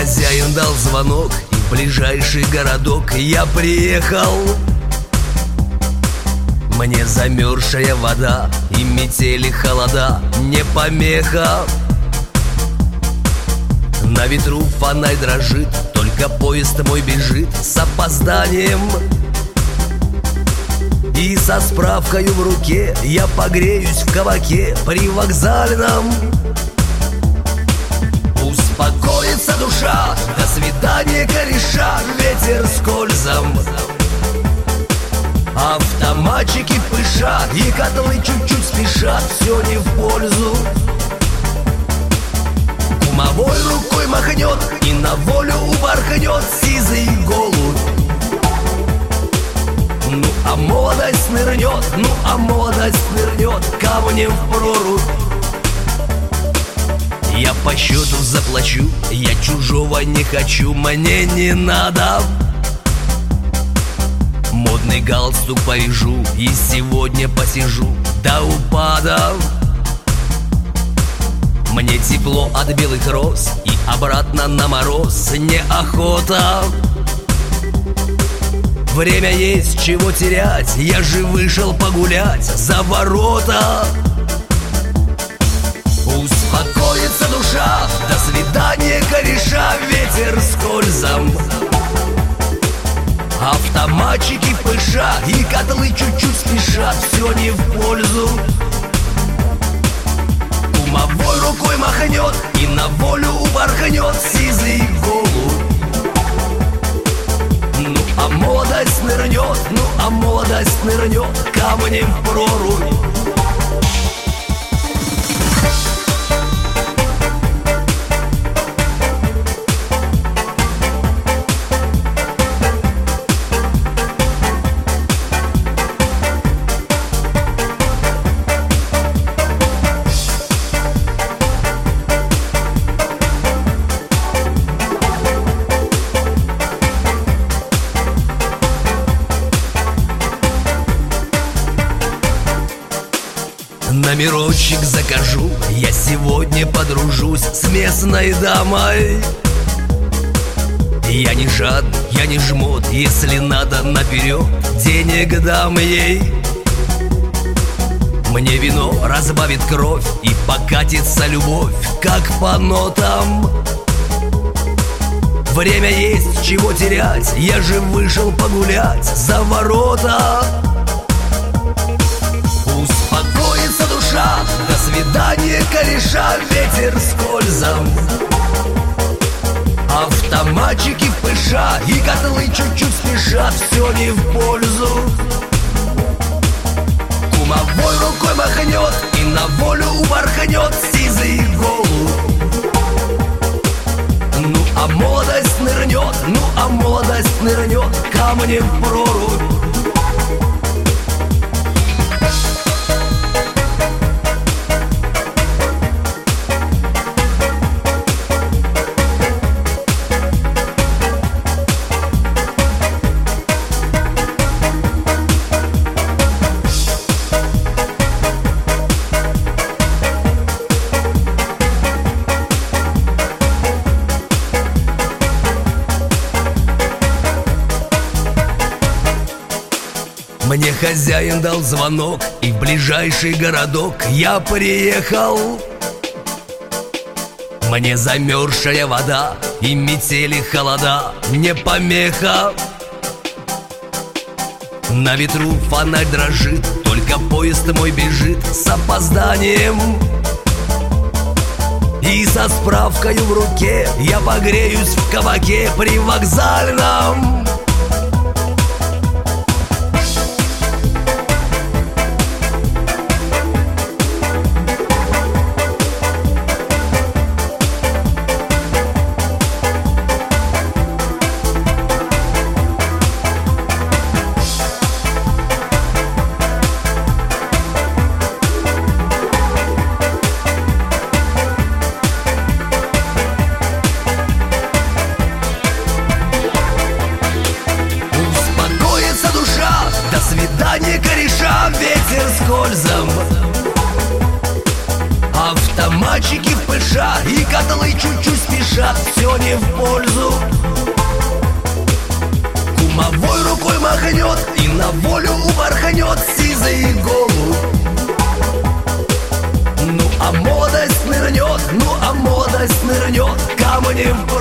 хозяин дал звонок, и в ближайший городок я приехал. Мне замерзшая вода и метели холода не помеха. На ветру фонарь дрожит, только поезд мой бежит с опозданием. И со справкою в руке я погреюсь в кабаке привокзальном. Успокоится душа, до свидания, кореша, ветер скользом. Автоматчики пышат, и котлы чуть-чуть спешат, все не в пользу. Кумовой рукой махнет и на волю упорхнет сизый голубь. Ну а молодость нырнет, ну а молодость нырнет камнем в прорубь. Я по счету заплачу, я чужого не хочу, мне не надо. Модный галстук повяжу и сегодня посижу до упада. Мне тепло от белых роз и обратно на мороз неохота. Время есть, чего терять, я же вышел погулять за ворота. Успокоится душа, до свидания, кореша, ветер скользом. Автоматчики пышат, и котлы чуть-чуть спешат, все не в пользу. Кумовой рукой махнет и на волю упорхнет сизый голубь. Ну а молодость нырнет, ну а молодость нырнет камнем в прорубь. Номерочек закажу, я сегодня подружусь с местной дамой. Я не жадный, я не жмот, если надо наперед, денег дам ей. Мне вино разбавит кровь и покатится любовь, как по нотам. Время есть, чего терять, я же вышел погулять за ворота. Успокоится душа, до свидания, кореша, ветер скользом. Автоматчики пышат, и котлы чуть-чуть спешат, все не в пользу. Кумовой рукой махнет и на волю упорхнет сизый голубь. Ну а молодость нырнет, ну а молодость нырнет камнем в прорубь. Мне хозяин дал звонок, и в ближайший городок я приехал. Мне замерзшая вода и метели холода не помеха. На ветру фонарь дрожит, только поезд мой бежит с опозданием. И со справкой в руке я погреюсь в кабаке привокзальном. спешат, и котлы чуть-чуть спешат, все не в пользу. Кумовой рукой махнет и на волю упорхнет сизый голубь. Ну а молодость нырнет, ну а молодость нырнет камнем в